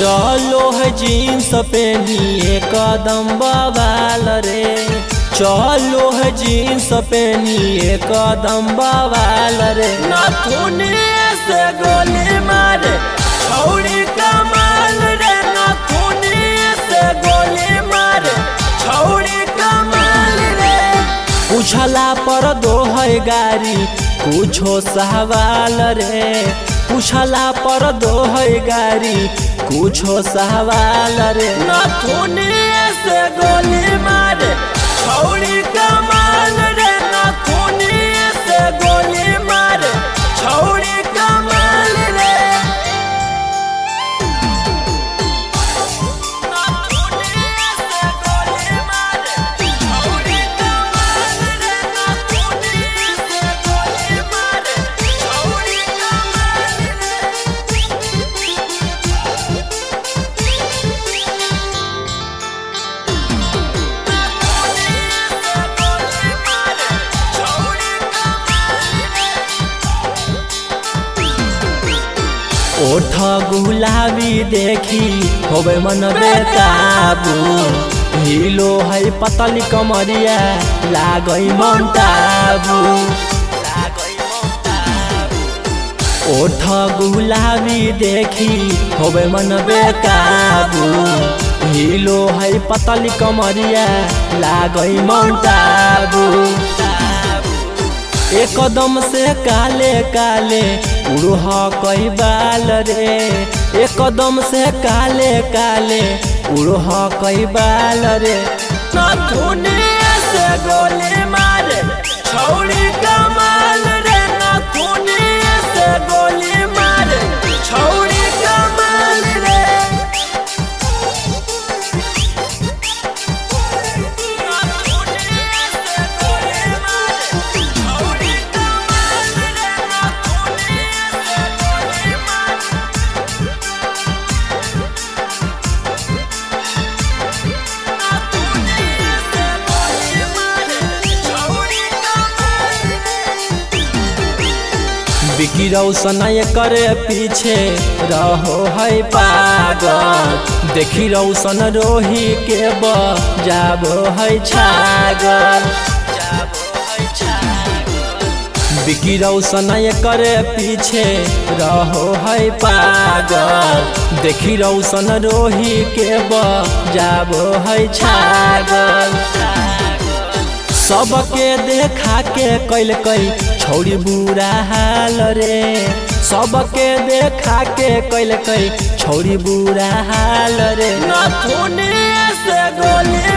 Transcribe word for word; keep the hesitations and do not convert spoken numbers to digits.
चलो है जीन्स पहनिए कदम बवाल रे, चलो है जीन्स पहनिए कदम बवाल रे। नाखूने से गोली मारे छौड़ी कमाल रे, नाखूने से गोली मारे छौड़ी कमाल रे। पूछला पर दो है गाड़ी कुछो सवाल रे, पूछला पर दो है गाड़ी कुछो सवाल रे। नाखूने से गोली मारे छौड़ी कमाल रे, नाखूने से गोली मारे छौड़ी कमाल रे। नाखूने से गोली मारे छौड़ी कमाल रे, नाखूने से गोली मारे छौड़ी कमाल रे। ओठ गुलाबी देखी होबे मन बेकाबू, हिलो है पतली कमरिया लागई मंटाबू। ओठ गुलाबी देखी होबे मन बेकाबू, हिलो है पतली कमरिया लागई मंटाबू। एकदम से काले काले उड़ह कई बाल रे, एकदम से काले काले उड़ह कई बाल रे। नाखूने से गोली मारे छौड़ी कमाल रे, नाखूने से गोली मारे छौड़ी कमाल रे। विकी रोशन करे पीछे रहो है पागल, देखी रोशन रोही के बजाबो है छागल। विकी रोशन करे पीछे रहो है पागल, देखी रोशन रोही के बजाबो है छागल। सबके देखा के कैल कई छौड़ी बुरा हाल रे, सबके देखा के कैल कई छौड़ी बुरा हाल रे। नाखूने से गोली